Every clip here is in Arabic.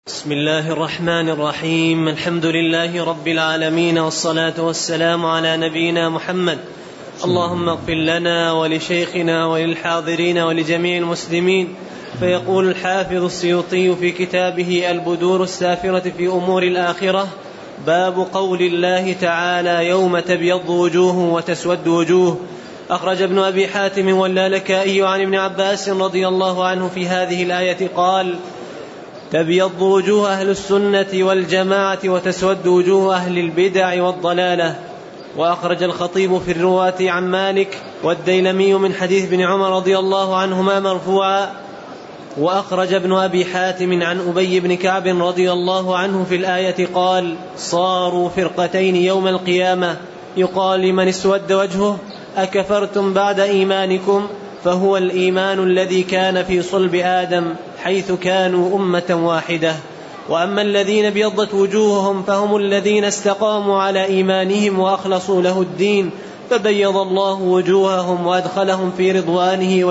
بسم الله الرحمن الرحيم. الحمد لله رب العالمين، والصلاة والسلام على نبينا محمد. اللهم اغفر لنا ولشيخنا وللحاضرين ولجميع المسلمين. فيقول الحافظ السيوطي في كتابه البدور السافرة في أمور الآخرة: باب قول الله تعالى: يوم تبيض وجوه وتسود وجوه. أخرج ابن أبي حاتم واللالكائي عن ابن عباس رضي الله عنه في هذه الآية قال: تبيض وجوه أهل السنة والجماعة وتسود وجوه أهل البدع والضلالة. وأخرج الخطيب في الرواة عن مالك والديلمي من حديث ابن عمر رضي الله عنهما مرفوعا. وأخرج ابن أبي حاتم عن أبي بن كعب رضي الله عنه في الآية قال: صاروا فرقتين يوم القيامة، يقال لمن اسود وجهه: أكفرتم بعد إيمانكم؟ فهو الإيمان الذي كان في صلب آدم، حيث كانوا أمة واحدة. وأما الذين ابيضت وجوههم فهم الذين استقاموا على إيمانهم وأخلصوا له الدين، فبيض الله وجوههم وأدخلهم في رضوانه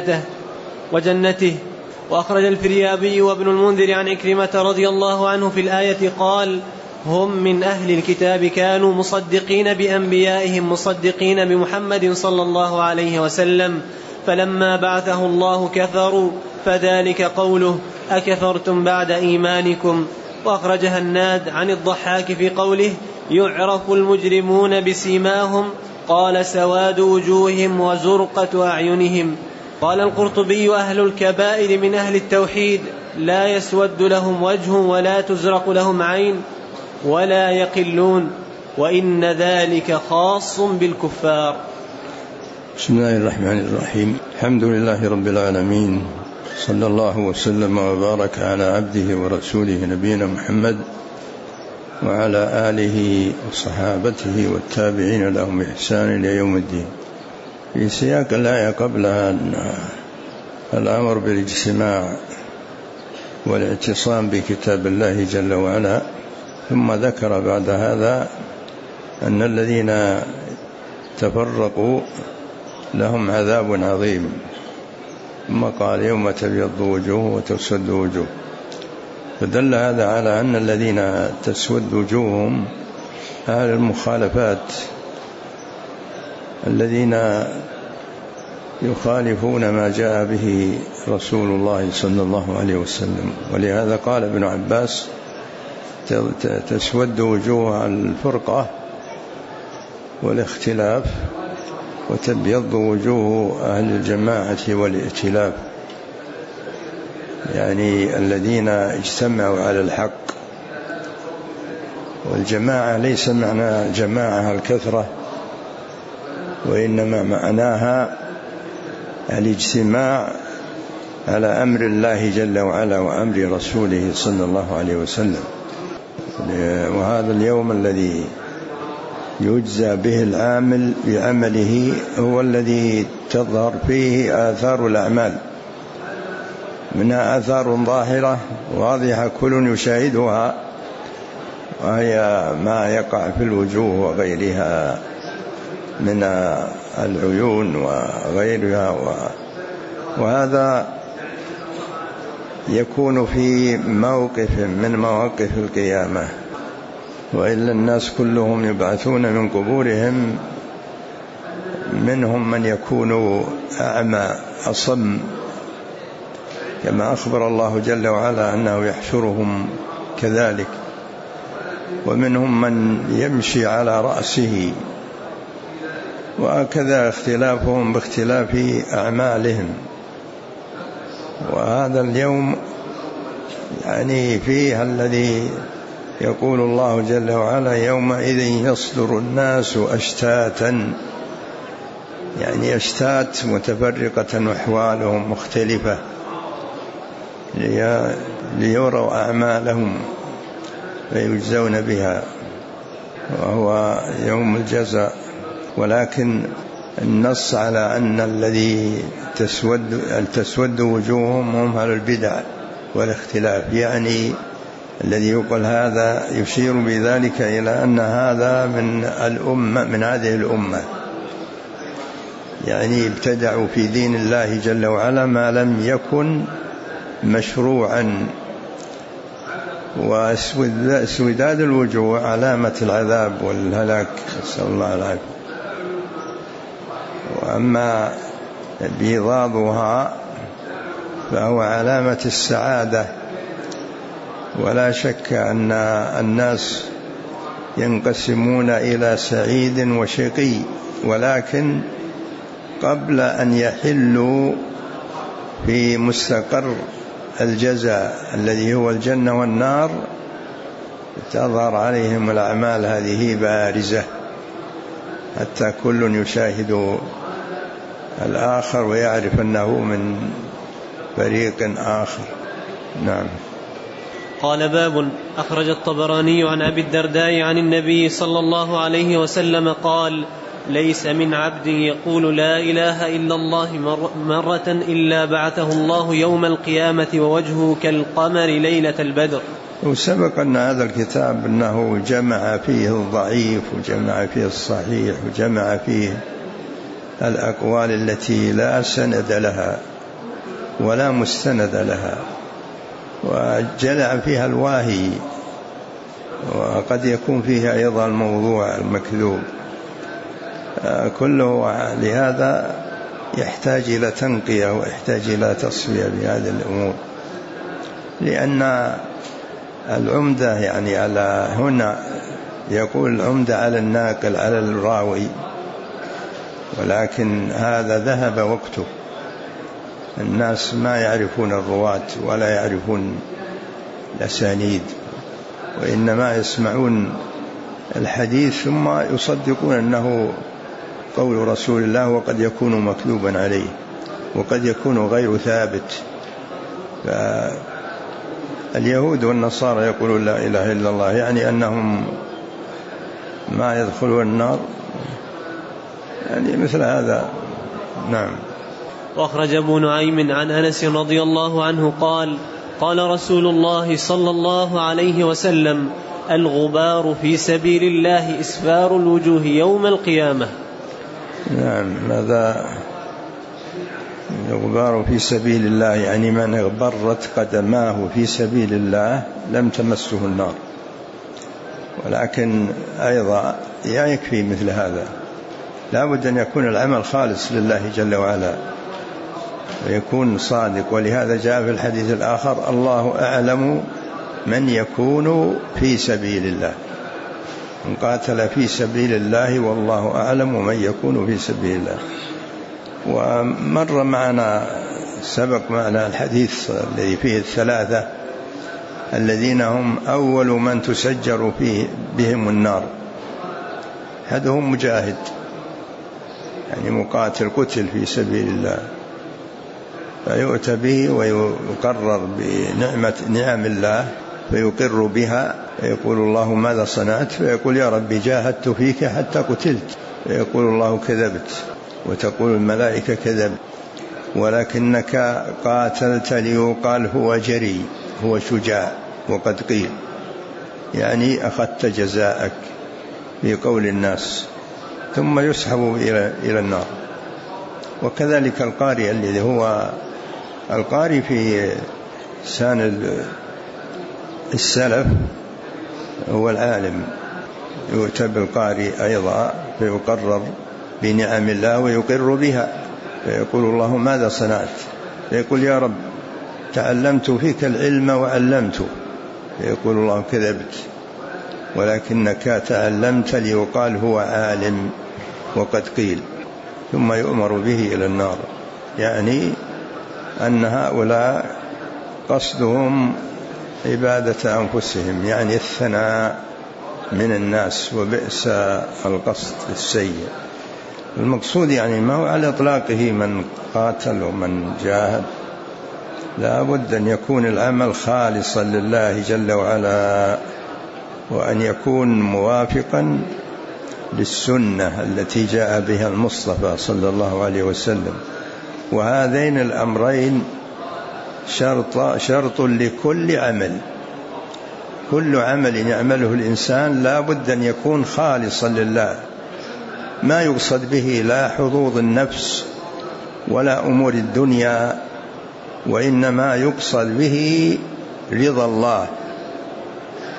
وجنته. وأخرج الفريابي وابن المنذر عن عكرمة رضي الله عنه في الآية قال: هم من أهل الكتاب كانوا مصدقين بأنبيائهم مصدقين بمحمد صلى الله عليه وسلم، فلما بعثه الله كفروا، فذلك قوله: أكفرتم بعد إيمانكم. وأخرج هناد عن الضحاك في قوله: يعرف المجرمون بسيماهم، قال: سواد وجوههم وزرقة أعينهم. قال القرطبي: أهل الكبائر من أهل التوحيد لا يسود لهم وجه ولا تزرق لهم عين ولا يقلون، وإن ذلك خاص بالكفار. بسم الله الرحمن الرحيم. الحمد لله رب العالمين، صلى الله وسلم وبارك على عبده ورسوله نبينا محمد وعلى آله وصحابته والتابعين لهم بإحسان إلى يوم الدين. في سياق الآية قبلها الأمر بالاجتماع والاعتصام بكتاب الله جل وعلا، ثم ذكر بعد هذا أن الذين تفرقوا لهم عذاب عظيم، ثم قال: يوم تبيض وجوه وتسود وجوه. فدل هذا على أن الذين تسود وجوههم أهل المخالفات، الذين يخالفون ما جاء به رسول الله صلى الله عليه وسلم. ولهذا قال ابن عباس: تسود وجوه الفرقة والاختلاف، وتبيض وجوه أهل الجماعة والائتلاف، يعني الذين اجتمعوا على الحق. والجماعة ليس معنى جماعة الكثرة، وإنما معناها الاجتماع على أمر الله جل وعلا وأمر رسوله صلى الله عليه وسلم. وهذا اليوم الذي يجزى به العامل بعمله هو الذي تظهر فيه آثار الأعمال، منها آثار ظاهرة واضحة كل يشاهدها، وهي ما يقع في الوجوه وغيرها من العيون وغيرها. وهذا يكون في موقف من مواقف القيامة، وإلا الناس كلهم يبعثون من قبورهم، منهم من يكون أعمى أصم، كما أخبر الله جل وعلا أنه يحشرهم كذلك، ومنهم من يمشي على رأسه، وهكذا اختلافهم باختلاف أعمالهم. وهذا اليوم يعني فيه الذي يقول الله جل وعلا: يومئذ يصدر الناس أشتاتا، يعني أشتات متفرقة وأحوالهم مختلفة، ليروا أعمالهم فيجزون بها، وهو يوم الجزاء. ولكن النص على أن الذي تسود وجوههم هم أهل البدع والاختلاف، يعني الذي يقول هذا يشير بذلك إلى أن هذا من الأمة، من هذه الأمة، يعني ابتدعوا في دين الله جل وعلا ما لم يكن مشروعا واسوداد الوجوه علامة العذاب والهلاك، نسأل الله العافية. وأما بيضاضها فهو علامة السعادة. ولا شك أن الناس ينقسمون إلى سعيد وشقي، ولكن قبل أن يحلوا في مستقر الجزاء الذي هو الجنة والنار تظهر عليهم الأعمال هذه بارزة، حتى كل يشاهد الآخر ويعرف أنه من فريق آخر. نعم. قال: باب. أخرج الطبراني عن أبي الدرداء عن النبي صلى الله عليه وسلم قال: ليس من عبد يقول لا إله إلا الله مرة إلا بعثه الله يوم القيامة ووجهه كالقمر ليلة البدر. وسبق أن هذا الكتاب أنه جمع فيه الضعيف وجمع فيه الصحيح وجمع فيه الأقوال التي لا سند لها ولا مستند لها، وجلع فيها الواهي، وقد يكون فيها أيضا الموضوع المكذوب كله. لهذا يحتاج إلى تنقية ويحتاج إلى تصفية بهذه الأمور، لأن العمدة يعني على هنا يقول العمدة على الناقل على الراوي، ولكن هذا ذهب وقته. الناس ما يعرفون الرواة ولا يعرفون الأسانيد، وإنما يسمعون الحديث ثم يصدقون أنه قول رسول الله، وقد يكون مكذوبا عليه وقد يكون غير ثابت. فاليهود والنصارى يقولون لا إله إلا الله، يعني أنهم ما يدخلون النار، يعني مثل هذا. نعم. وأخرج أبو نعيم عن أنس رضي الله عنه قال: قال رسول الله صلى الله عليه وسلم: الغبار في سبيل الله إسفار الوجوه يوم القيامة. نعم. ماذا الغبار في سبيل الله؟ يعني من اغبرت قدماه في سبيل الله لم تمسه النار. ولكن أيضا يكفي مثل هذا، لا بد أن يكون العمل خالص لله جل وعلا ويكون صادق. ولهذا جاء في الحديث الآخر: الله أعلم من يكون في سبيل الله، من قاتل في سبيل الله والله أعلم من يكون في سبيل الله. ومر معنا سبق معنا الحديث الذي فيه الثلاثة الذين هم أول من تسجر فيه بهم النار. أحدهم مجاهد، يعني مقاتل قتل في سبيل الله، فيؤتى به ويقرر بنعم الله فيقر بها، فيقول الله ماذا صنعت؟ فيقول يا ربي جاهدت فيك حتى قتلت. فيقول الله كذبت، وتقول الملائكة كذب، ولكنك قاتلت ليقال هو جري، هو شجاع، وقد قيل يعني أخذت جزاءك في قول الناس، ثم يسحب إلى النار. وكذلك القارئ الذي هو القارئ في سان السلف هو العالم، يؤتى بالقارئ أيضا فيقرر بنعم الله ويقر بها، فيقول الله ماذا صنعت؟ فيقول يا رب تعلمت فيك العلم وعلمته. فيقول الله كذبت، ولكنك تعلمت ليقال هو عالم، وقد قيل. ثم يؤمر به إلى النار. يعني أن هؤلاء قصدهم عبادة أنفسهم، يعني الثناء من الناس، وبئس القصد السيء. المقصود يعني ما هو على إطلاقه من قاتل ومن جاهد، لا بد أن يكون العمل خالصا لله جل وعلا، وأن يكون موافقا للسنة التي جاء بها المصطفى صلى الله عليه وسلم. وهذين الأمرين شرط لكل عمل. كل عمل يعمله الإنسان لا بد أن يكون خالصا لله، ما يقصد به لا حظوظ النفس ولا أمور الدنيا، وإنما يقصد به رضا الله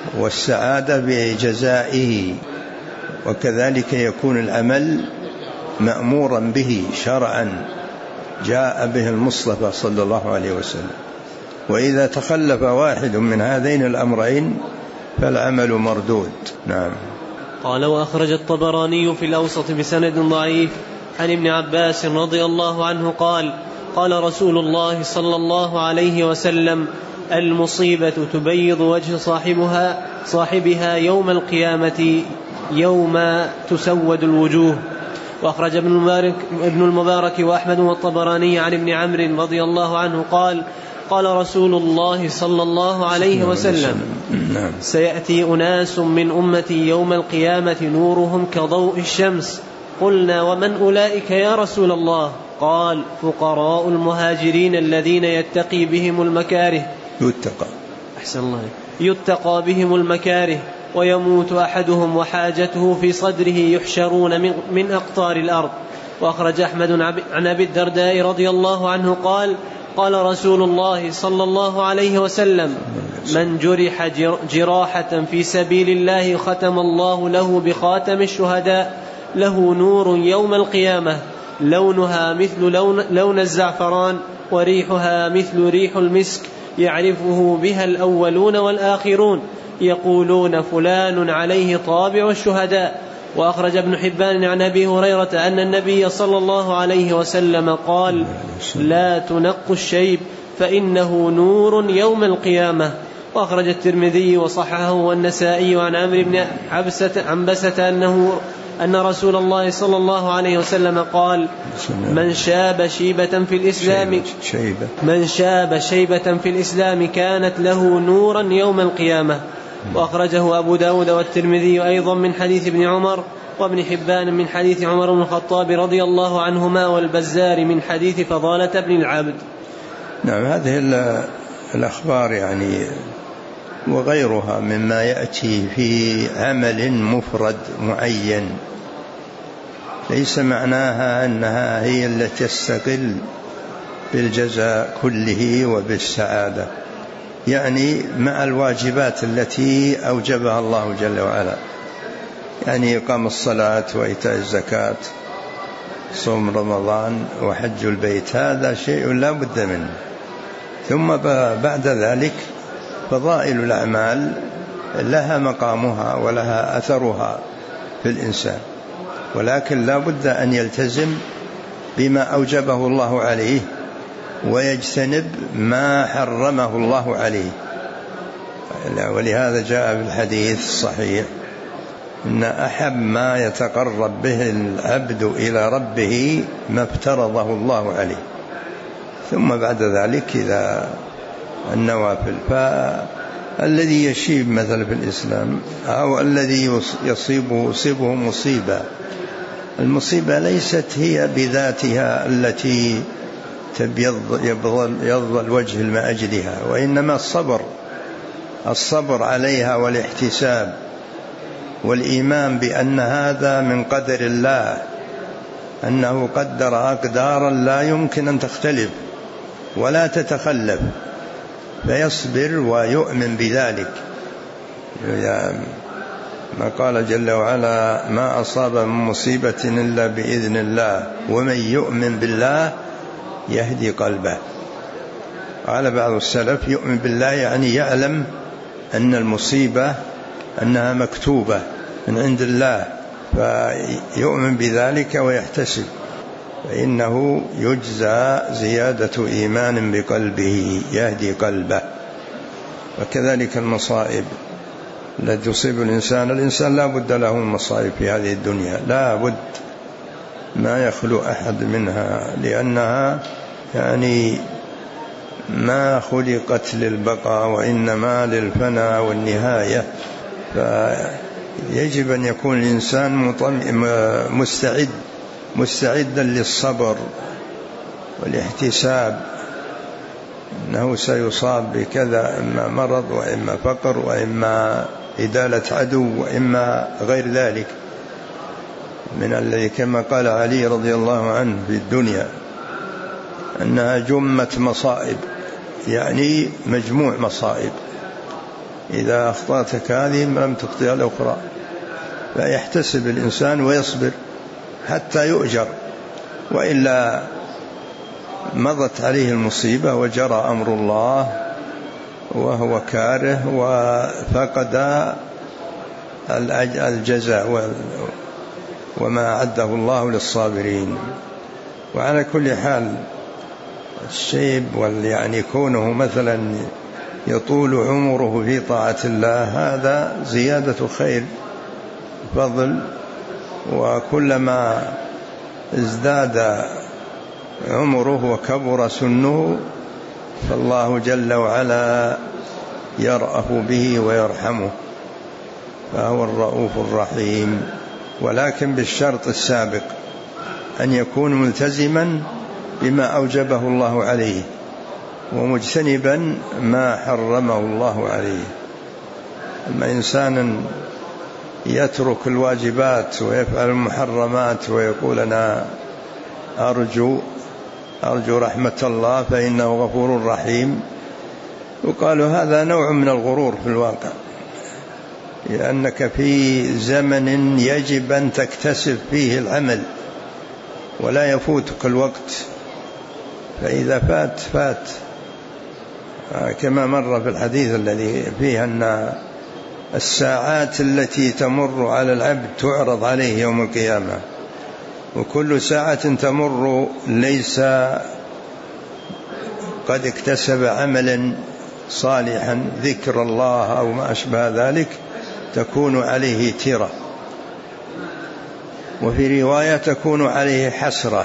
والسعادة بجزائه. وكذلك يكون العمل مأمورا به شرعا جاء به المصطفى صلى الله عليه وسلم، وإذا تخلف واحد من هذين الأمرين فالعمل مردود. نعم. قال: وأخرج الطبراني في الأوسط بسند ضعيف عن ابن عباس رضي الله عنه قال: قال رسول الله صلى الله عليه وسلم: المصيبة تبيض وجه صاحبها يوم القيامة يوم تسود الوجوه. وأخرج ابن المبارك وأحمد والطبراني عن ابن عمرو رضي الله عنه قال: قال رسول الله صلى الله عليه وسلم: سيأتي أناس من أمتي يوم القيامة نورهم كضوء الشمس. قلنا: ومن أولئك يا رسول الله؟ قال: فقراء المهاجرين الذين يتقي بهم المكاره يتقى بهم المكاره ويموت أحدهم وحاجته في صدره يحشرون من أقطار الأرض. وأخرج أحمد عن أبي الدرداء رضي الله عنه قال: قال رسول الله صلى الله عليه وسلم: من جرح جراحة في سبيل الله ختم الله له بخاتم الشهداء له نور يوم القيامة لونها مثل لون الزعفران وريحها مثل ريح المسك يعرفه بها الأولون والآخرون يقولون فلان عليه طابع الشهداء. وأخرج ابن حبان عن أبي هريرة أن النبي صلى الله عليه وسلم قال: لا تنقوا الشيب فإنه نور يوم القيامة. وأخرج الترمذي وصححه والنسائي عن عمرو بن عنبسة أن رسول الله صلى الله عليه وسلم قال: من شاب شيبة في الإسلام كانت له نورا يوم القيامة. وأخرجه أبو داود والترمذي أيضا من حديث ابن عمر، وابن حبان من حديث عمر بن الخطاب رضي الله عنهما، والبزار من حديث فضالة بن العبد. نعم. هذه الأخبار يعني وغيرها مما يأتي في عمل مفرد معين ليس معناها أنها هي التي تستقل بالجزاء كله وبالسعادة، يعني مع الواجبات التي أوجبها الله جل وعلا، يعني إقام الصلاة وإيتاء الزكاة صوم رمضان وحج البيت، هذا شيء لا بد منه. ثم بعد ذلك فضائل الأعمال لها مقامها ولها أثرها في الإنسان، ولكن لا بد أن يلتزم بما أوجبه الله عليه ويجتنب ما حرمه الله عليه. ولهذا جاء في الحديث الصحيح: إن أحب ما يتقرب به العبد إلى ربه ما افترضه الله عليه، ثم بعد ذلك إذا النوافل. فالذي يشيب مثلا في الإسلام أو الذي يصيبه مصيبة، المصيبة ليست هي بذاتها التي يبضل الوجه لأجلها، وإنما الصبر عليها والاحتساب والإيمان بأن هذا من قدر الله، أنه قدر أقدارا لا يمكن أن تختلف ولا تتخلف، فيصبر ويؤمن بذلك. ما قال جل وعلا: ما أصاب من مصيبة إلا بإذن الله ومن يؤمن بالله يهدي قلبه. قال بعض السلف: يؤمن بالله يعني يعلم أن المصيبة أنها مكتوبة من عند الله، فيؤمن بذلك ويحتسب، فإنه يجزى زيادة إيمان بقلبه يهدي قلبه. وكذلك المصائب التي تصيب الإنسان لا بد له من مصائب في هذه الدنيا، لا بد، ما يخلو أحد منها، لأنها يعني ما خلقت للبقاء وإنما للفناء والنهاية. فيجب أن يكون الإنسان مستعدا للصبر والاحتساب، أنه سيصاب بكذا، إما مرض وإما فقر وإما إدالة عدو وإما غير ذلك من الذي كما قال علي رضي الله عنه في الدنيا أنها جمة مصائب، يعني مجموع مصائب، إذا أخطأتك هذه لم تخطئ الأخرى، فيحتسب الإنسان ويصبر حتى يؤجر، وإلا مضت عليه المصيبة وجرى أمر الله وهو كاره وفقد الجزاء وما أعده الله للصابرين. وعلى كل حال الشيب يعني كونه مثلا يطول عمره في طاعة الله هذا زيادة خير فضل، وكلما ازداد عمره وكبر سنه فالله جل وعلا يرأف به ويرحمه، فهو الرؤوف الرحيم، ولكن بالشرط السابق أن يكون ملتزما بما أوجبه الله عليه ومجتنبا ما حرمه الله عليه. أما إنسان يترك الواجبات ويفعل المحرمات ويقول أنا أرجو رحمة الله فإنه غفور رحيم، يقال هذا نوع من الغرور في الواقع، لأنك في زمن يجب أن تكتسب فيه العمل ولا يفوتك الوقت، فإذا فات كما مر في الحديث الذي فيه أن الساعات التي تمر على العبد تعرض عليه يوم القيامة، وكل ساعة تمر ليس قد اكتسب عملا صالحا ذكر الله أو ما أشبه ذلك تكون عليه تيرة، وفي رواية تكون عليه حسرة،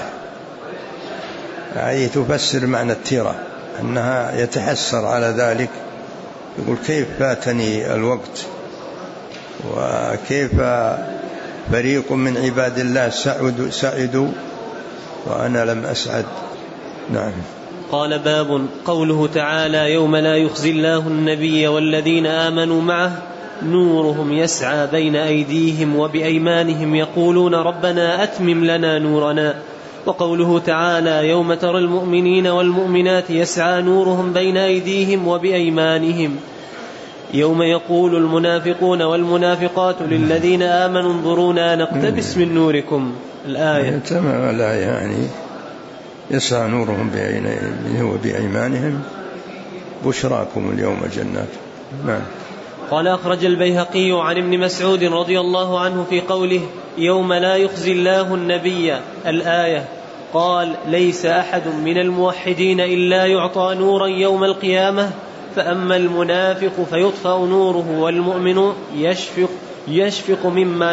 أي تفسر معنى التيرة أنها يتحسر على ذلك، يقول كيف فاتني الوقت، وكيف فريق من عباد الله سعدوا وأنا لم أسعد. نعم. قال باب قوله تعالى يوم لا يخزي الله النبي والذين آمنوا معه نورهم يسعى بين أيديهم وبأيمانهم يقولون ربنا أتمم لنا نورنا. وقوله تعالى يوم ترى المؤمنين والمؤمنات يسعى نورهم بين أيديهم وبأيمانهم يوم يقول المنافقون والمنافقات للذين آمنوا انظرونا نقتبس من نوركم. الآية تمام الآية يعني يسعى نورهم وبأيمانهم بشراكم اليوم جنات. نعم. قال أخرج البيهقي عن ابن مسعود رضي الله عنه في قوله يوم لا يخزي الله النبي الآية قال ليس أحد من الموحدين إلا يعطى نورا يوم القيامة، فأما المنافق فيطفأ نوره والمؤمن يشفق مما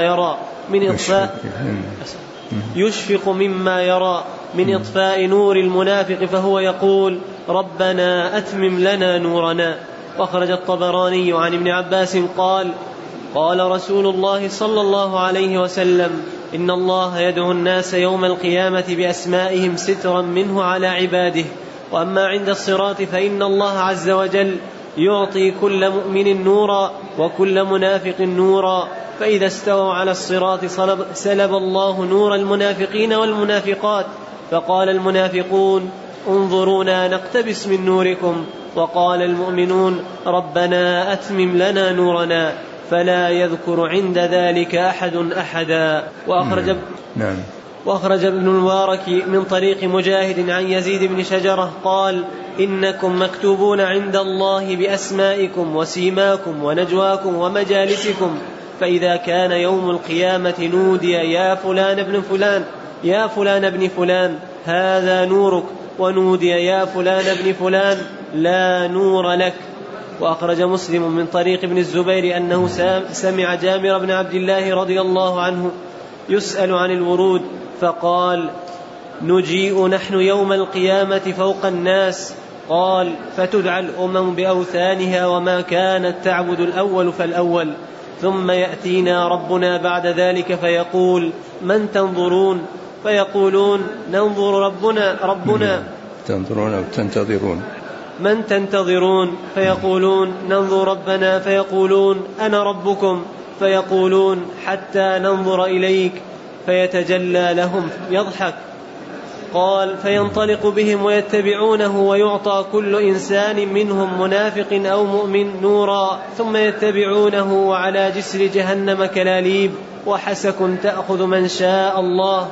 يرى من إطفاء نور المنافق، فهو يقول ربنا أتمم لنا نورنا. وأخرج الطبراني عن ابن عباس قال رسول الله صلى الله عليه وسلم إن الله يدعو الناس يوم القيامة بأسمائهم سترا منه على عباده، وأما عند الصراط فإن الله عز وجل يعطي كل مؤمن نورا وكل منافق نورا، فإذا استووا على الصراط سلب الله نور المنافقين والمنافقات، فقال المنافقون انظرونا نقتبس من نوركم، وقال المؤمنون ربنا أتمم لنا نورنا، فلا يذكر عند ذلك أحدا. وأخرج ابن المبارك من طريق مجاهد عن يزيد بن شجرة قال إنكم مكتوبون عند الله بأسمائكم وسيماكم ونجواكم ومجالسكم، فإذا كان يوم القيامة نودي يا فلان ابن فلان هذا نورك، ونودي يا فلان ابن فلان لا نور لك. وأخرج مسلم من طريق ابن الزبير أنه سمع جابر بن عبد الله رضي الله عنه يسأل عن الورود فقال نجيء نحن يوم القيامة فوق الناس، قال فتدعى الأمم بأوثانها وما كانت تعبد الأول فالأول، ثم يأتينا ربنا بعد ذلك فيقول من تنظرون؟ فيقولون ننظر ربنا تنظرون أو تنتظرون. من تنتظرون؟ فيقولون ننظر ربنا، فيقولون أنا ربكم، فيقولون حتى ننظر إليك، فيتجلى لهم يضحك قال: فينطلق بهم ويتبعونه، ويعطى كل إنسان منهم منافق أو مؤمن نورا، ثم يتبعونه، وعلى جسر جهنم كلاليب وحسك تأخذ من شاء الله،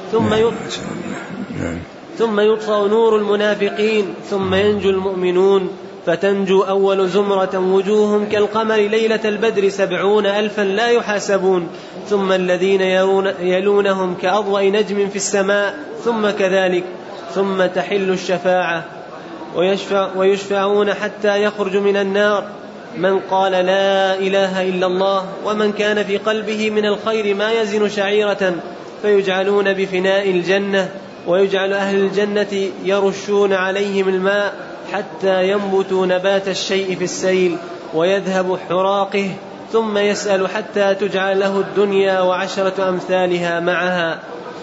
ثم يطفأ نور المنافقين، ثم ينجو المؤمنون، فتنجو أول زمرة وجوههم كالقمر ليلة البدر 70,000 لا يحاسبون، ثم الذين يلونهم كأضواء نجم في السماء، ثم كذلك، ثم تحل الشفاعة ويشفعون حتى يخرج من النار من قال لا إله إلا الله، ومن كان في قلبه من الخير ما يزن شعيرة، فيجعلون بفناء الجنة، ويجعل أهل الجنة يرشون عليهم الماء حتى ينبتوا نبات الشيء في السيل ويذهب حراقه، ثم يسأل حتى تجعل له الدنيا و10 أمثالها معها.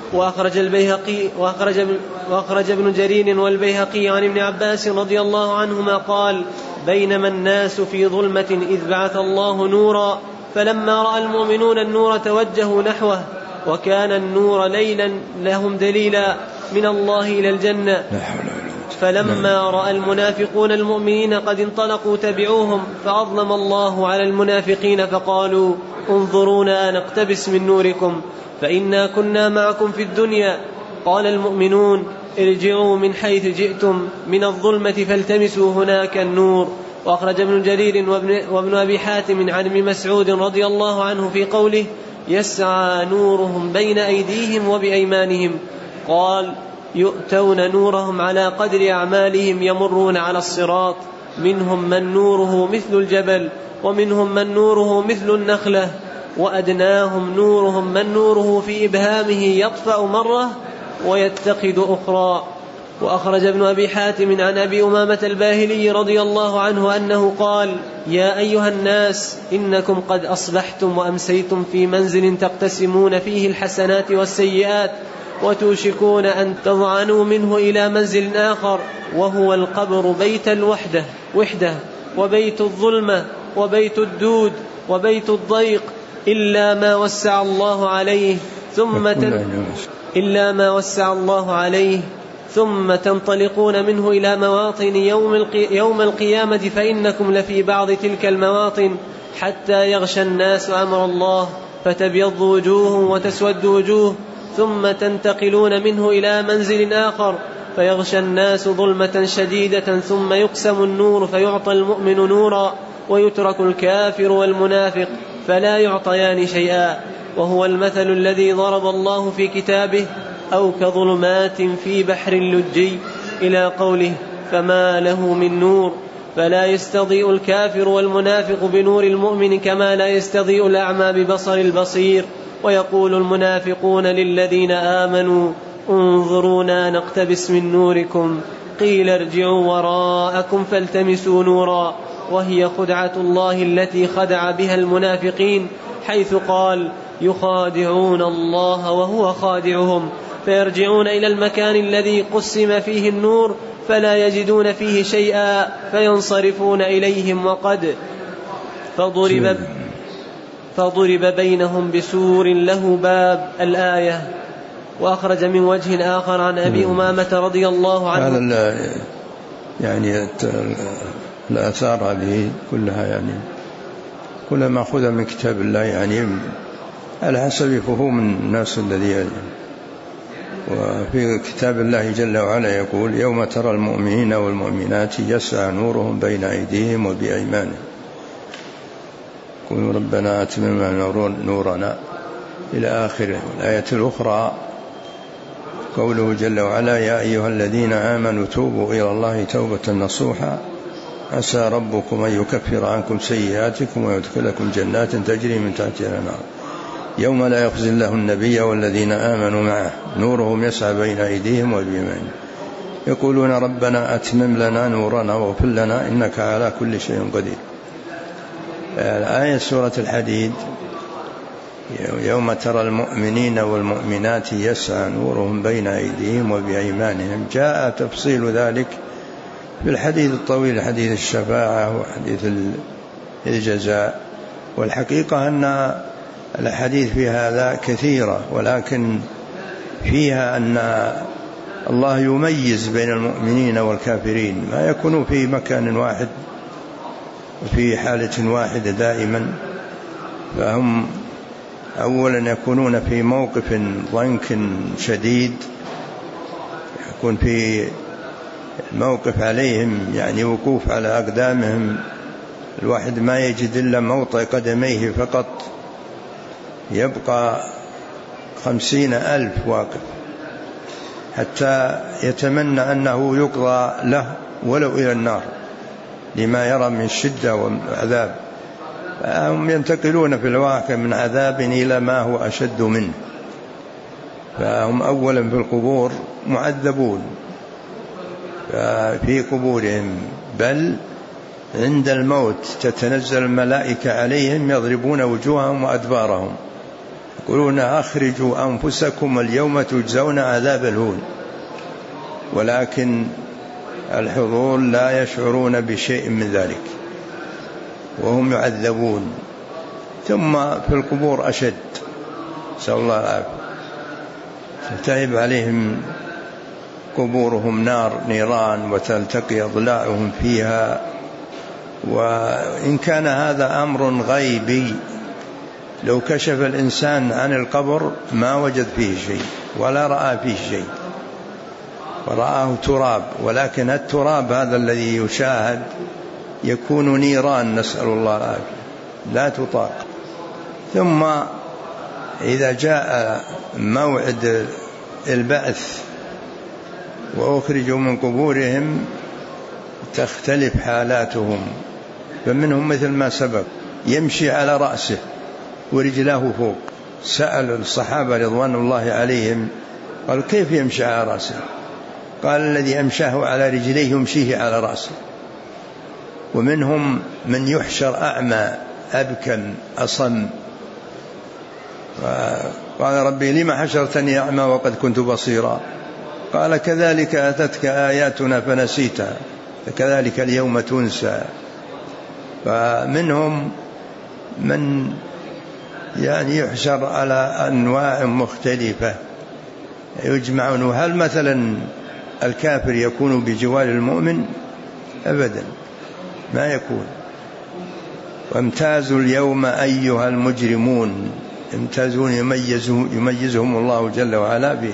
وأخرج ابن جرير والبيهقي عن ابن عباس رضي الله عنهما قال: بينما الناس في ظلمة إذ بعث الله نورا، فلما رأى المؤمنون النور توجهوا نحوه، وكان النور ليلا لهم دليلا من الله إلى الجنة. فلما رأى المنافقون المؤمنين قد انطلقوا تبعوهم، فأظلم الله على المنافقين فقالوا: انظرونا نقتبس من نوركم فإنا كنا معكم في الدنيا. قال المؤمنون: ارجعوا من حيث جئتم من الظلمة فالتمسوا هناك النور. وأخرج ابن جرير وابن أبي حاتم عن ابن مسعود رضي الله عنه في قوله: يسعى نورهم بين أيديهم وبأيمانهم. قال: يؤتون نورهم على قدر أعمالهم، يمرون على الصراط، منهم من نوره مثل الجبل، ومنهم من نوره مثل النخلة، وأدناهم نورهم من نوره في إبهامه يطفأ مرة ويتقد أخرى. وأخرج ابن أبي حاتم عن أبي أمامة الباهلي رضي الله عنه أنه قال: يا أيها الناس، إنكم قد أصبحتم وأمسيتم في منزل تقتسمون فيه الحسنات والسيئات، وتوشكون أن تضعنوا منه إلى منزل آخر، وهو القبر بيت الوحدة وبيت الظلمة وبيت الدود وبيت الضيق، إلا ما وسع الله عليه ثم تنطلقون منه إلى مواطن يوم القيامة، فإنكم لفي بعض تلك المواطن، حتى يغشى الناس أمر الله فتبيض وجوه وتسود وجوه، ثم تنتقلون منه إلى منزل آخر فيغشى الناس ظلمة شديدة، ثم يقسم النور فيعطى المؤمن نورا، ويترك الكافر والمنافق فلا يعطيان شيئا. وهو المثل الذي ضرب الله في كتابه: أو كظلمات في بحر لجي، إلى قوله: فما له من نور. فلا يستضيء الكافر والمنافق بنور المؤمن، كما لا يستضيء الأعمى ببصر البصير. ويقول المنافقون للذين آمنوا: انظرونا نقتبس من نوركم، قيل ارجعوا وراءكم فالتمسوا نورا، وهي خدعة الله التي خدع بها المنافقين، حيث قال: يخادعون الله وهو خادعهم، فيرجعون إلى المكان الذي قسم فيه النور فلا يجدون فيه شيئا، فينصرفون إليهم وقد فضرب بينهم بسور له باب، الآية. وأخرج من وجه آخر عن أبي أمامة رضي الله عنه. هذا يعني الآثار هذه كلها يعني كلها مأخوذة من كتاب الله، يعني على حسب فهم الناس الذي وفي كتاب الله جل وعلا يقول: يوم ترى المؤمنين والمؤمنات يسعى نورهم بين أيديهم وبأيمانهم، قولوا ربنا أتمم نورنا إلى آخره. الآية الأخرى قوله جل وعلا: يا أيها الذين آمنوا توبوا إلى الله توبة نصوحا عسى ربكم أن يكفر عنكم سيئاتكم ويدخلكم جنات تجري من تحتها الأنهار يوم لا يخزي الله النبي والذين آمنوا معه نورهم يسعى بين أيديهم وبأيمانهم يقولون ربنا أتمم لنا نورنا واغفر لنا إنك على كل شيء قدير. الآية سورة الحديد: يوم ترى المؤمنين والمؤمنات يسعى نورهم بين أيديهم وبأيمانهم، جاء تفصيل ذلك في الحديث الطويل، حديث الشفاعة وحديث الجزاء. والحقيقة أن الحديث في هذا كثيرة، ولكن فيها أن الله يميز بين المؤمنين والكافرين، ما يكونوا في مكان واحد وفي حالة واحدة دائما، فهم أولا يكونون في موقف ضنك شديد، يكون في موقف عليهم يعني وقوف على أقدامهم، الواحد ما يجد إلا موطئ قدميه فقط، يبقى 50,000 واقف حتى يتمنى أنه يقضى له ولو إلى النار لما يرى من شدة وعذاب. فهم ينتقلون في الواقع من عذاب إلى ما هو أشد منه، فهم أولا في القبور معذبون في قبورهم، بل عند الموت تتنزل الملائكة عليهم يضربون وجوههم وأدبارهم يقولون أخرجوا أنفسكم اليوم تجزون عذاب الهون، ولكن الحضور لا يشعرون بشيء من ذلك وهم يعذبون. ثم في القبور أشد، نسأل الله العافية، تلتهب عليهم قبورهم نيران وتلتقي أضلاعهم فيها. وإن كان هذا أمر غيبي لو كشف الإنسان عن القبر ما وجد فيه شيء ولا رأى فيه شيء، ورآه تراب، ولكن التراب هذا الذي يشاهد يكون نيران، نسأل الله العافية، لا تطاق. ثم إذا جاء موعد البعث وأخرجوا من قبورهم تختلف حالاتهم، فمنهم مثل ما سبق يمشي على رأسه ورجلاه فوق. سأل الصحابة رضوان الله عليهم قالوا كيف يمشي على رأسه؟ قال الذي أمشاه على رجليه يمشيه على رأسه. ومنهم من يحشر أعمى أبكم أصم، قال ربي لما حشرتني أعمى وقد كنت بصيرا؟ قال كذلك أتتك آياتنا فنسيتها فكذلك اليوم تنسى. فمنهم من يعني يحشر على أنواع مختلفة يجمعون. هل مثلا الكافر يكون بجوار المؤمن؟ أبدا ما يكون. وامتازوا اليوم أيها المجرمون، امتازون يميزهم الله جل وعلا به،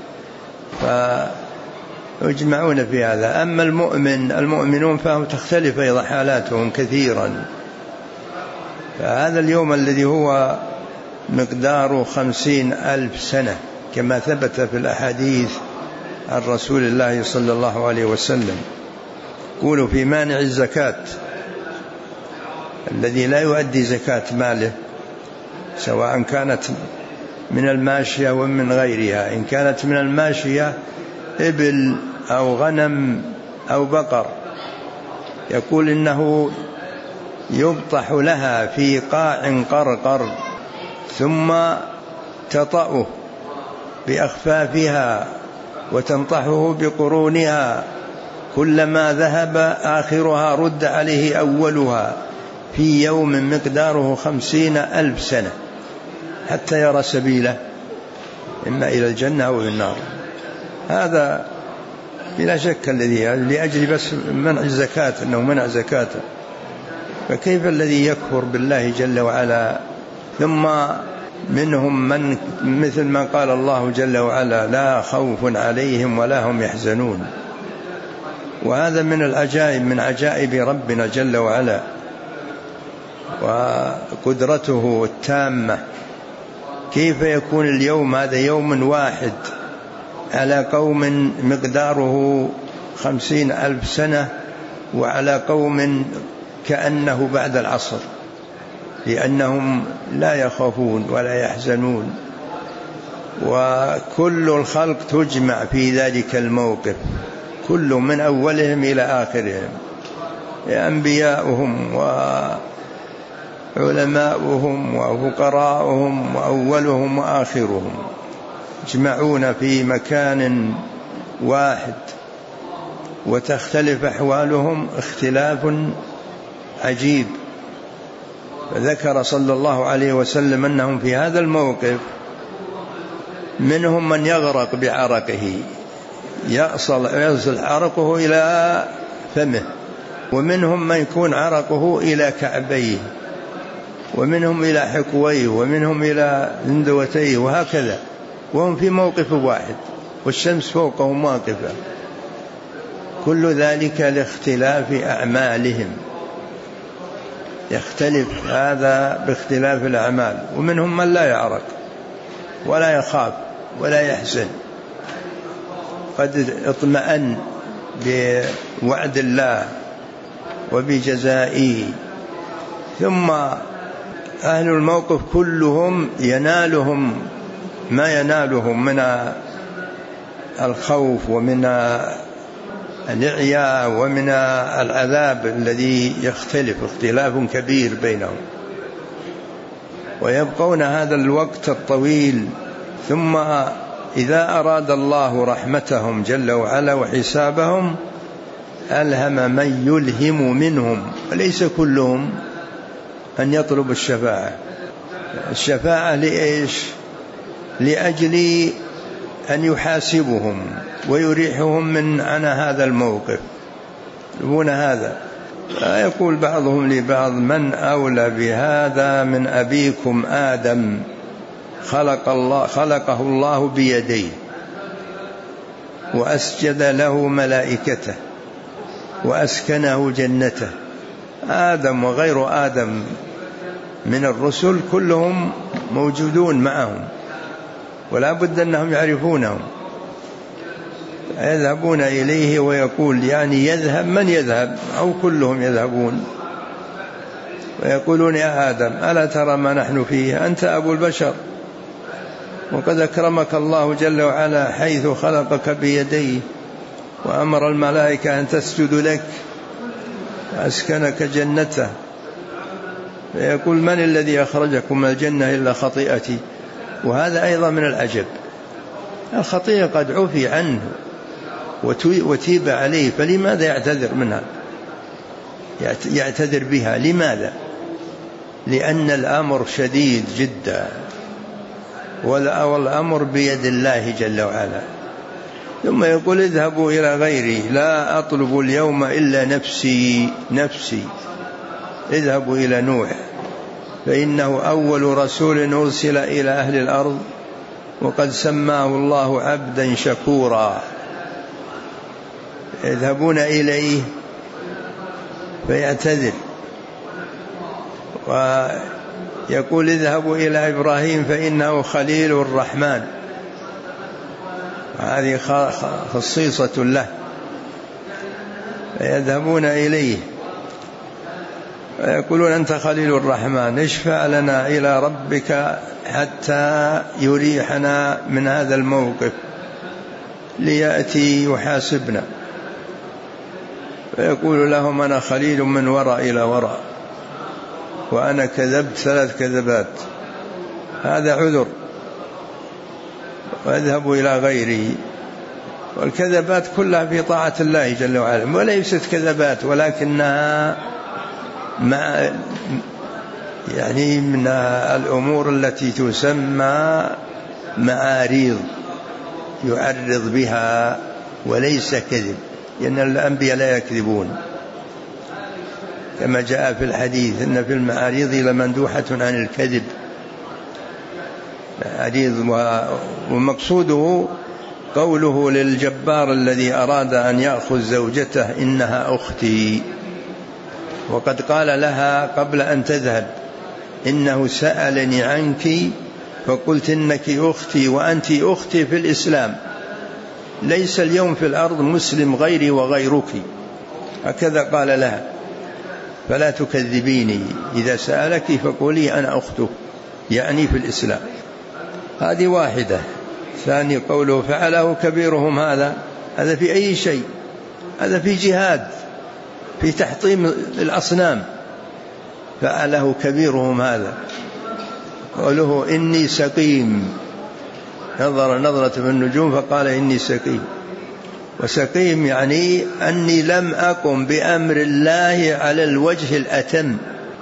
فيجمعون في هذا. أما المؤمنون فهم تختلف أيضا حالاتهم كثيرا. فهذا اليوم الذي هو مقداره 50,000 سنة كما ثبت في الأحاديث عن رسول الله صلى الله عليه وسلم، يقول في مانع الزكاة الذي لا يؤدي زكاة ماله سواء كانت من الماشية ومن غيرها، إن كانت من الماشية إبل أو غنم أو بقر، يقول إنه يبطح لها في قاع قرقر ثم تطأه بأخفافها وتنطحه بقرونها، كلما ذهب آخرها رد عليه أولها في يوم مقداره 50,000 سنة حتى يرى سبيله إما إلى الجنة أو إلى النار. هذا بلا شك الذي لأجل بس منع الزكاة، أنه منع زكاة، فكيف الذي يكفر بالله جل وعلا؟ ثم منهم من مثل ما قال الله جل وعلا لا خوف عليهم ولا هم يحزنون. وهذا من العجائب، من عجائب ربنا جل وعلا وقدرته التامة. كيف يكون اليوم هذا يوم واحد على قوم مقداره 50,000 سنة وعلى قوم كأنه بعد العصر، لأنهم لا يخافون ولا يحزنون، وكل الخلق تجمع في ذلك الموقف، كل من أولهم إلى آخرهم، أنبياؤهم وعلماؤهم وفقراؤهم وأولهم وآخرهم يجمعون في مكان واحد، وتختلف أحوالهم اختلاف عجيب. ذكر صلى الله عليه وسلم أنهم في هذا الموقف منهم من يغرق بعرقه، يصل عرقه إلى فمه، ومنهم من يكون عرقه إلى كعبيه، ومنهم إلى حكويه، ومنهم إلى ذندوتيه، وهكذا، وهم في موقف واحد والشمس فوقهم واقفة. كل ذلك لاختلاف أعمالهم، يختلف هذا باختلاف الأعمال. ومنهم من لا يعرق ولا يخاف ولا يحزن، قد اطمأن بوعد الله وبجزائه. ثم أهل الموقف كلهم ينالهم ما ينالهم من الخوف ومن الإعياء ومن العذاب الذي يختلف اختلاف كبير بينهم، ويبقون هذا الوقت الطويل. ثم إذا أراد الله رحمتهم جل وعلا وحسابهم ألهم من يلهم منهم، وليس كلهم أن يطلب الشفاعة. الشفاعة لإيش؟ لأجل أن يحاسبهم ويريحهم عن هذا الموقف، يبون هذا. يقول بعضهم لبعض: من أولى بهذا من أبيكم آدم خلقه الله بيديه وأسجد له ملائكته وأسكنه جنته. آدم وغير آدم من الرسل كلهم موجودون معهم، ولا بد أنهم يعرفونهم، يذهبون إليه. ويقول يعني يذهب من يذهب أو كلهم يذهبون ويقولون: يا آدم ألا ترى ما نحن فيه؟ أنت أبو البشر، وقد أكرمك الله جل وعلا حيث خلقك بيديه وأمر الملائكة أن تسجد لك وأسكنك جنته. فيقول: من الذي أخرجكم من الجنة إلا خطيئتي؟ وهذا أيضا من العجب، الخطيئة قد عفي عنه وتيب عليه، فلماذا يعتذر منها؟ يعتذر بها لماذا؟ لأن الأمر شديد جدا، والأمر بيد الله جل وعلا. ثم يقول: اذهبوا إلى غيري لا أطلب اليوم إلا نفسي. اذهبوا إلى نوح فإنه أول رسول أرسل إلى أهل الأرض، وقد سماه الله عبدا شكورا. يذهبون إليه فيعتذر. ويقول: اذهبوا إلى إبراهيم فإنه خليل الرحمن، هذه خصيصة له. فيذهبون إليه ويقولون: أنت خليل الرحمن، اشفع لنا إلى ربك حتى يريحنا من هذا الموقف ليأتي يحاسبنا. فيقول لهم: أنا خليل من وراء إلى وراء، وأنا كذبت 3 كذبات، هذا عذر، واذهبوا إلى غيري. والكذبات كلها في طاعة الله جل وعلا، وليست كذبات ولكنها يعني من الأمور التي تسمى معاريض يعرض بها، وليس كذب، لأن الأنبياء لا يكذبون، كما جاء في الحديث: إن في المعاريض لمندوحة عن الكذب. معاريض، ومقصوده قوله للجبار الذي أراد أن يأخذ زوجته: إنها أختي. وقد قال لها قبل أن تذهب: إنه سألني عنك فقلت إنك أختي وأنت أختي في الإسلام، ليس اليوم في الأرض مسلم غيري وغيرك. هكذا قال لها: فلا تكذبيني، إذا سألك فقولي أنا أخته، يعني في الإسلام. هذه واحدة. ثاني قوله: فعله كبيرهم. هذا في أي شيء؟ هذا في جهاد، في تحطيم الأصنام. فعله كبيرهم هذا. قوله: إني سقيم، نظر نظرة في النجوم فقال: إني سقيم. وسقيم يعني أني لم أقم بأمر الله على الوجه الأتم.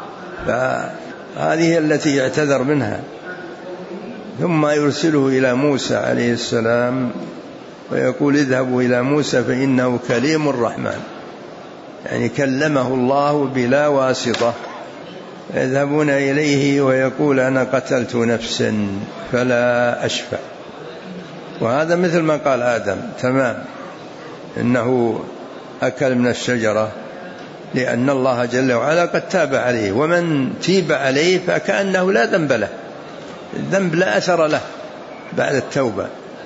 فهذه التي يعتذر منها. ثم يرسله إلى موسى عليه السلام ويقول اذهبوا إلى موسى فإنه كليم الرحمن، يعني كلمه الله بلا واسطة. يذهبون إليه ويقول أنا قتلت نفسا فلا أشفع. وهذا مثل ما قال آدم تمام، إنه أكل من الشجرة لأن الله جل وعلا قد تاب عليه، ومن تيب عليه فكأنه لا ذنب له، الذنب لا أثر له بعد التوبة.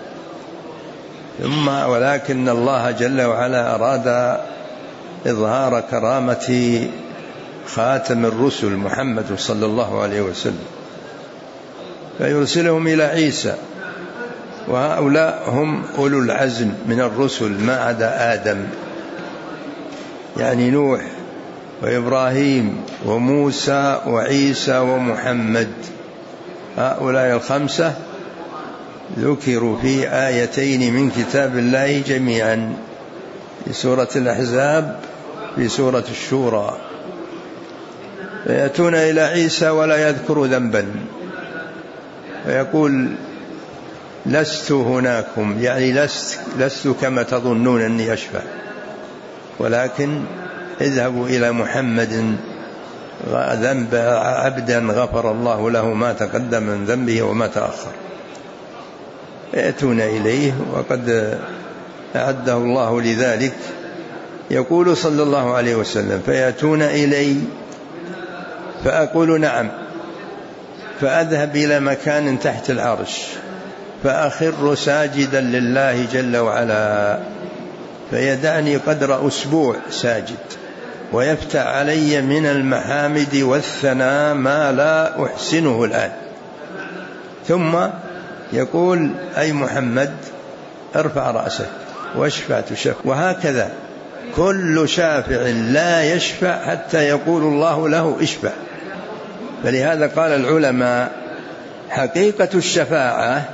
ولكن الله جل وعلا أراد إظهار كرامة خاتم الرسل محمد صلى الله عليه وسلم، فيرسلهم إلى عيسى، وهؤلاء هم أولو العزم من الرسل ما عدا آدم، يعني نوح وإبراهيم وموسى وعيسى ومحمد. هؤلاء الخمسة ذكروا في آيتين من كتاب الله جميعا، في سورة الأحزاب في سورة الشورى. فيأتون إلى عيسى ولا يذكر ذنبا، فيقول لست هناكم، يعني لست كما تظنون أني أشفع، ولكن اذهبوا إلى محمد ذنب عبدا غفر الله له ما تقدم من ذنبه وما تأخر. يأتون إليه وقد أعده الله لذلك. يقول صلى الله عليه وسلم فيأتون إلي فأقول نعم، فأذهب إلى مكان تحت العرش فأخر ساجدا لله جل وعلا، فيدعني قدر أسبوع ساجد، ويفتح علي من المحامد والثناء ما لا أحسنه الآن، ثم يقول أي محمد ارفع رأسك واشفع تشفع. وهكذا كل شافع لا يشفع حتى يقول الله له اشفع. فلهذا قال العلماء حقيقة الشفاعة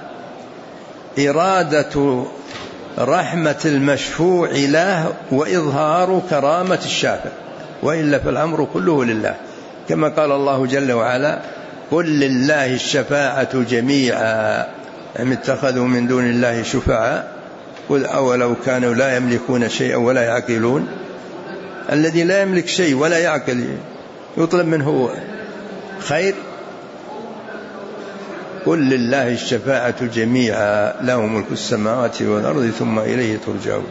إرادة رحمة المشفوع له وإظهار كرامة الشافع، وإلا فالأمر كله لله، كما قال الله جل وعلا قل لله الشفاعة جميعا أم اتخذوا من دون الله شفعاء قل أولو كانوا لا يملكون شيئا ولا يعقلون. الذي لا يملك شيء ولا يعقل يطلب منه خير؟ قل لله الشفاعة جميعا له ملك السماوات والأرض ثم إليه ترجعون.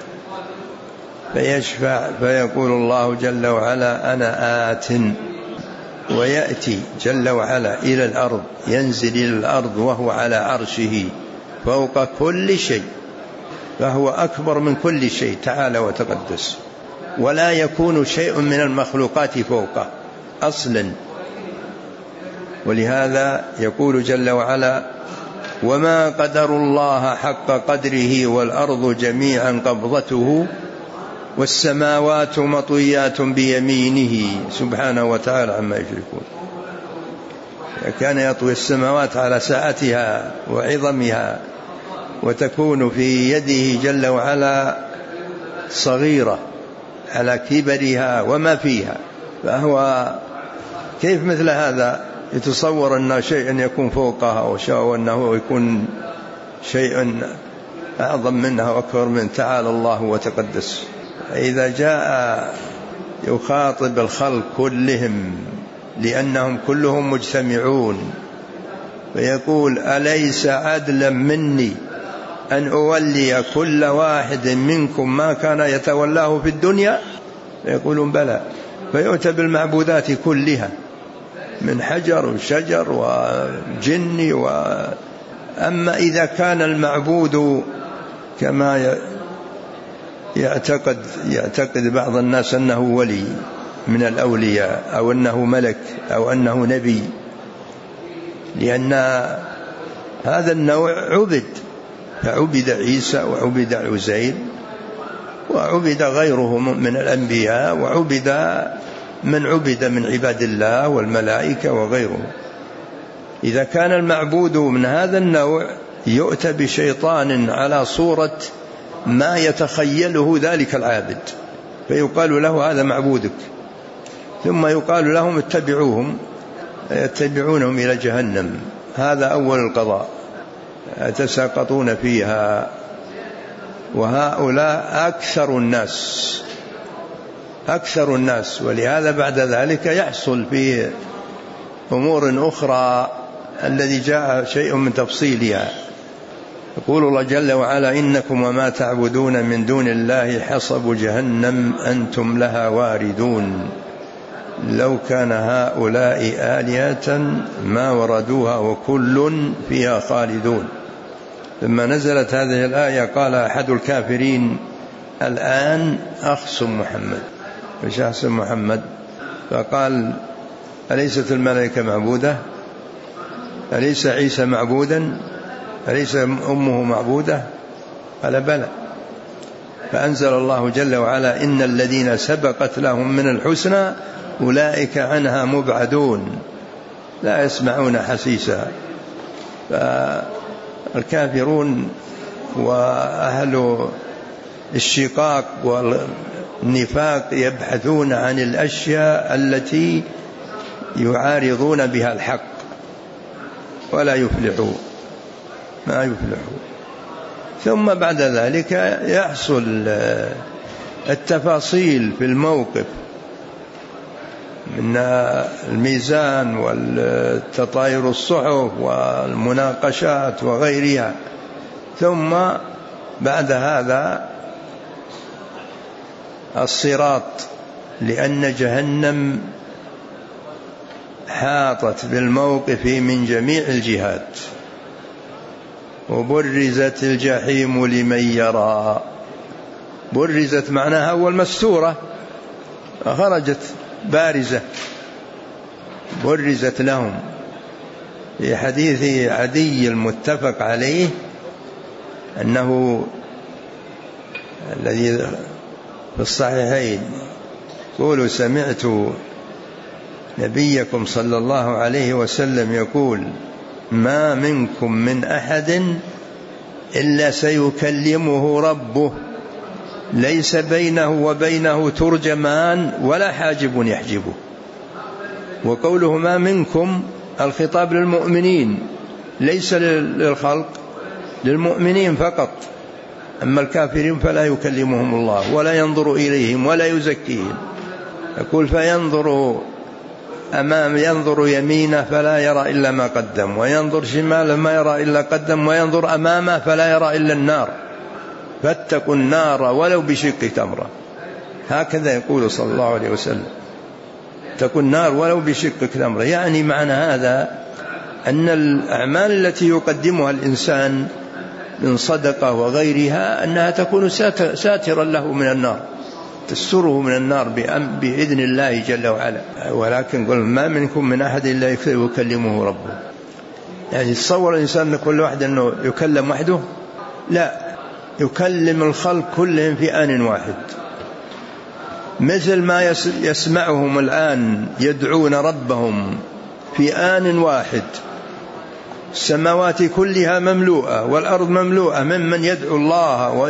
فيشفع فيقول الله جل وعلا أنا آت، ويأتي جل وعلا إلى الأرض، ينزل إلى الأرض وهو على عرشه فوق كل شيء، فهو أكبر من كل شيء تعالى وتقدس، ولا يكون شيء من المخلوقات فوقه أصلا. ولهذا يقول جل وعلا وما قدر الله حق قدره والأرض جميعا قبضته والسماوات مطويات بيمينه سبحانه وتعالى عما يشركون. كان يطوي السماوات على سعتها وعظمها، وتكون في يده جل وعلا صغيرة على كبرها وما فيها. فهو كيف مثل هذا يتصور أن شيء يكون فوقها أو أنه يكون شيء أعظم منها وأكبر من تعالى الله وتقدس. إذا جاء يخاطب الخلق كلهم لأنهم كلهم مجتمعون ويقول أليس عدلا مني أن أولي كل واحد منكم ما كان يتولاه في الدنيا؟ فيقولون بلى، فيؤتى بالمعبودات كلها من حجر وشجر وجن أما إذا كان المعبود كما يعتقد بعض الناس أنه ولي من الأولياء أو أنه ملك أو أنه نبي، لأن هذا النوع عبد، فعبد عيسى وعبد عزير وعبد غيرهم من الأنبياء وعبد من عبد من عباد الله والملائكة وغيرهم. إذا كان المعبود من هذا النوع يؤتى بشيطان على صورة ما يتخيله ذلك العابد، فيقال له هذا معبودك، ثم يقال لهم اتبعوهم، يتبعونهم إلى جهنم. هذا أول القضاء، يتساقطون فيها وهؤلاء أكثر الناس. ولهذا بعد ذلك يحصل في أمور أخرى الذي جاء شيء من تفصيلها. يقول الله جل وعلا: إنكم وما تعبدون من دون الله حصب جهنم أنتم لها واردون لو كان هؤلاء آلهة ما وردوها وكل فيها خالدون. لما نزلت هذه الآية قال أحد الكافرين: الآن أخصم محمد. مش أخصم محمد؟ فقال: أليست الملائكة معبودة؟ أليس عيسى معبودا؟ أليس أمه معبودة؟ قال: بلى. فأنزل الله جل وعلا: إن الذين سبقت لهم من الحسنى أولئك عنها مبعدون لا يسمعون حسيسا. فالكافرون وأهل الشقاق والنفاق يبحثون عن الأشياء التي يعارضون بها الحق ولا يفلحون، ما يفلحون. ثم بعد ذلك يحصل التفاصيل في الموقف من الميزان والتطاير الصحف والمناقشات وغيرها. ثم بعد هذا الصراط، لأن جهنم حاطت بالموقف من جميع الجهات. وبرزت الجحيم لمن يرى. برزت معناها أول مستورة، خرجت بارزة، برزت لهم. في حديث عدي المتفق عليه أنه الذي في الصحيحين يقول: سمعت نبيكم صلى الله عليه وسلم يقول: ما منكم من أحد إلا سيكلمه ربه ليس بينه وبينه ترجمان ولا حاجب يحجبه. وقوله ما منكم الخطاب للمؤمنين ليس للخلق، للمؤمنين فقط. أما الكافرين فلا يكلمهم الله ولا ينظر إليهم ولا يزكيهم. يقول: فينظر أمام، ينظر يمينه فلا يرى إلا ما قدم، وينظر شماله ما يرى إلا قدم، وينظر أمامه فلا يرى إلا النار، فاتقوا النار ولو بشق تمرة. هكذا يقول صلى الله عليه وسلم: اتقوا النار ولو بشق تمرة. يعني معنى هذا أن الأعمال التي يقدمها الإنسان من صدقة وغيرها أنها تكون ساترا له من النار، تستره من النار بإذن الله جل وعلا. ولكن قل: ما منكم من أحد إلا يكلمه ربه. يعني تصور الإنسان كل واحد أنه يكلم وحده؟ لا، يكلم الخلق كلهم في آن واحد، مثل ما يسمعهم الآن يدعون ربهم في آن واحد. السماوات كلها مملوءة والأرض مملوءة ممن يدعو الله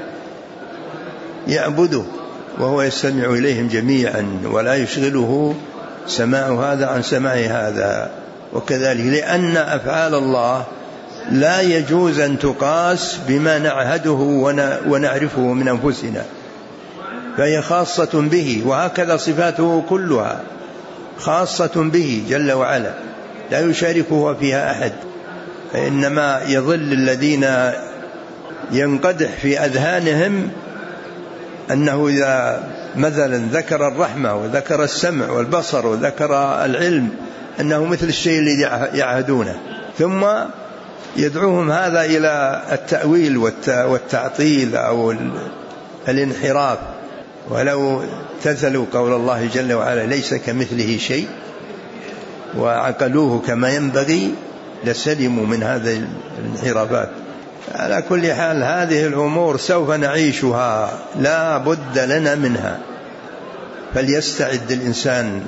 ويعبده، وهو يستمع إليهم جميعا ولا يشغله سماع هذا عن سماع هذا. وكذلك لأن أفعال الله لا يجوز أن تقاس بما نعهده ونعرفه من أنفسنا، فهي خاصة به. وهكذا صفاته كلها خاصة به جل وعلا، لا يشاركه فيها أحد. إنما يظل الذين ينقدح في أذهانهم أنه إذا مثلا ذكر الرحمة وذكر السمع والبصر وذكر العلم أنه مثل الشيء الذي يعهدونه، ثم يدعوهم هذا إلى التأويل والتعطيل أو الانحراف. ولو تثلوا قول الله جل وعلا ليس كمثله شيء وعقلوه كما ينبغي لسلموا من هذه الانحرافات. على كل حال هذه الأمور سوف نعيشها، لا بد لنا منها، فليستعد الإنسان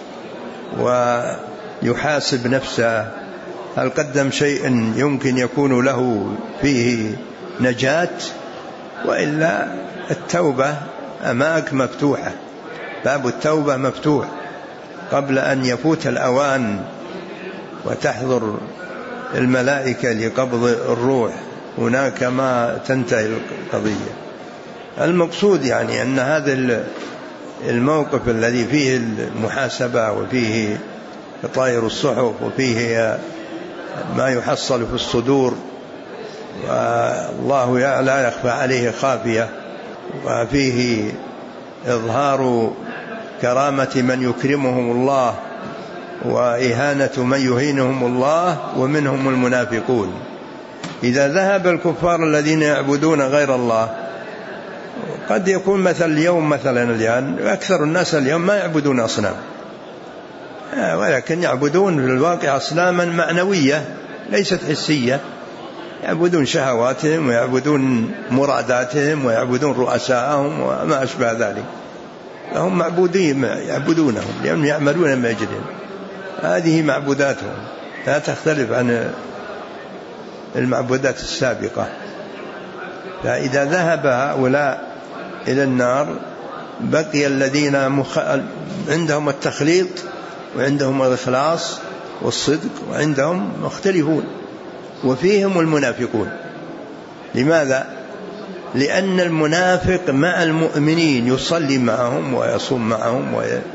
ويحاسب نفسه: هل قدم شيء يمكن يكون له فيه نجاة؟ وإلا التوبة أمامك مفتوحة، باب التوبة مفتوح قبل أن يفوت الأوان وتحضر الملائكة لقبض الروح. هناك ما تنتهي القضية. المقصود يعني أن هذا الموقف الذي فيه المحاسبة وفيه طائر الصحف وفيه ما يحصل في الصدور والله لا يخفى عليه خافية، وفيه إظهار كرامة من يكرمهم الله وإهانة من يهينهم الله، ومنهم المنافقون. إذا ذهب الكفار الذين يعبدون غير الله، قد يكون مثل اليوم مثلا الآن أكثر الناس اليوم ما يعبدون أصنام، ولكن يعبدون في الواقع أصناما معنوية ليست حسية، يعبدون شهواتهم ويعبدون مراداتهم ويعبدون رؤساءهم وما أشبه ذلك، فهم معبودين يعبدونهم لأنهم يعملون من أجلهم، هذه معبوداتهم لا تختلف عن المعبودات السابقة. فإذا ذهب هؤلاء إلى النار بقي الذين عندهم التخليط وعندهم الإخلاص والصدق وعندهم مختلفون، وفيهم المنافقون. لماذا؟ لأن المنافق مع المؤمنين يصلي معهم ويصوم معهم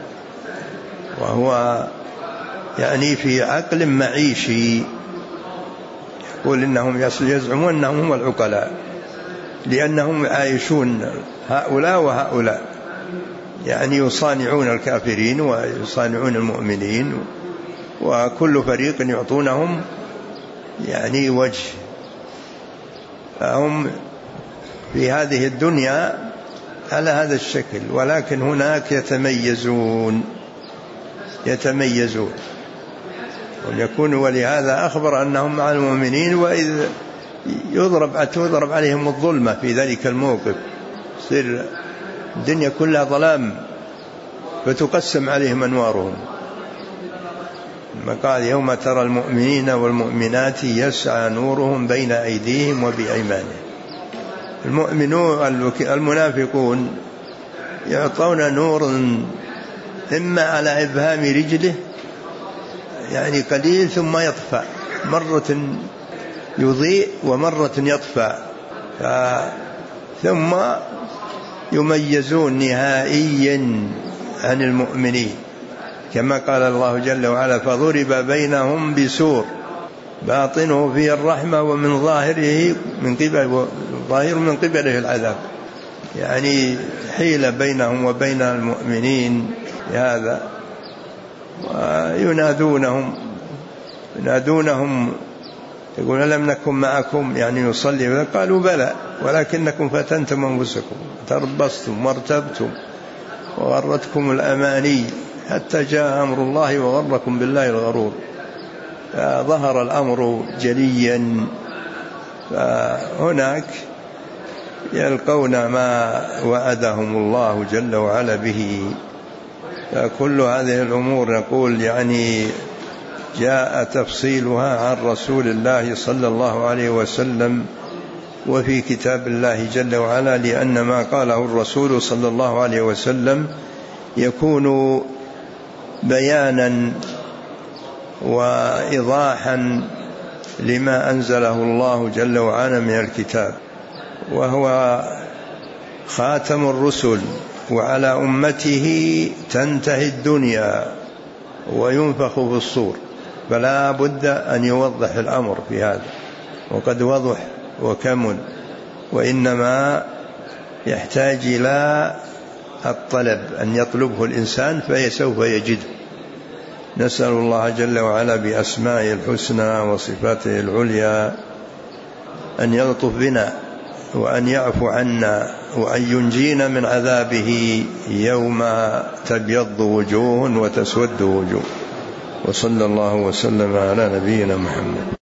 وهو يعني في عقل معيشي، يقول إنهم يزعمون أنهم هم العقلاء لأنهم عايشون هؤلاء وهؤلاء، يعني يصانعون الكافرين ويصانعون المؤمنين، وكل فريق يعطونهم يعني وجه، فهم في هذه الدنيا على هذا الشكل، ولكن هناك يتميزون ويكونوا، ولهذا أخبر أنهم مع المؤمنين، وإذ تضرب عليهم الظلمة في ذلك الموقف، تصير الدنيا كلها ظلام فتقسم عليهم أنوارهم. قال يوم ترى المؤمنين والمؤمنات يسعى نورهم بين أيديهم وبأيمانهم. المنافقون يعطون نور إما على إبهام رجله يعني قليل ثم يطفأ، مرة يضيء ومرة يطفأ، ثم يميزون نهائيا عن المؤمنين، كما قال الله جل وعلا فضرب بينهم بسور باطنه فيه الرحمة ومن ظاهره من قبله العذاب، يعني حيل بينهم وبين المؤمنين هذا. وينادونهم يقول ألم نكن معكم يعني يصلي، قالوا بلى ولكنكم فتنتم أنفسكم تربصتم وارتبتم وغرتكم الأماني حتى جاء أمر الله وغركم بالله الغرور. فظهر الأمر جليا، فهناك يلقون ما وعدهم الله جل وعلا به. فكل هذه الأمور نقول يعني جاء تفصيلها عن رسول الله صلى الله عليه وسلم وفي كتاب الله جل وعلا، لأن ما قاله الرسول صلى الله عليه وسلم يكون بيانا وإيضاحا لما أنزله الله جل وعلا من الكتاب، وهو خاتم الرسل، وعلى أمته تنتهي الدنيا وينفخ في الصور، فلا بد أن يوضح الأمر في هذا، وقد وضح وكمل، وإنما يحتاج إلى الطلب أن يطلبه الإنسان فسوف يجده. نسأل الله جل وعلا بأسمائه الحسنى وصفاته العليا أن يلطف بنا وأن يعفو عنا وأن ينجينا من عذابه يوم تبيض وجوه وتسود وجوه. وصلى الله وسلم على نبينا محمد.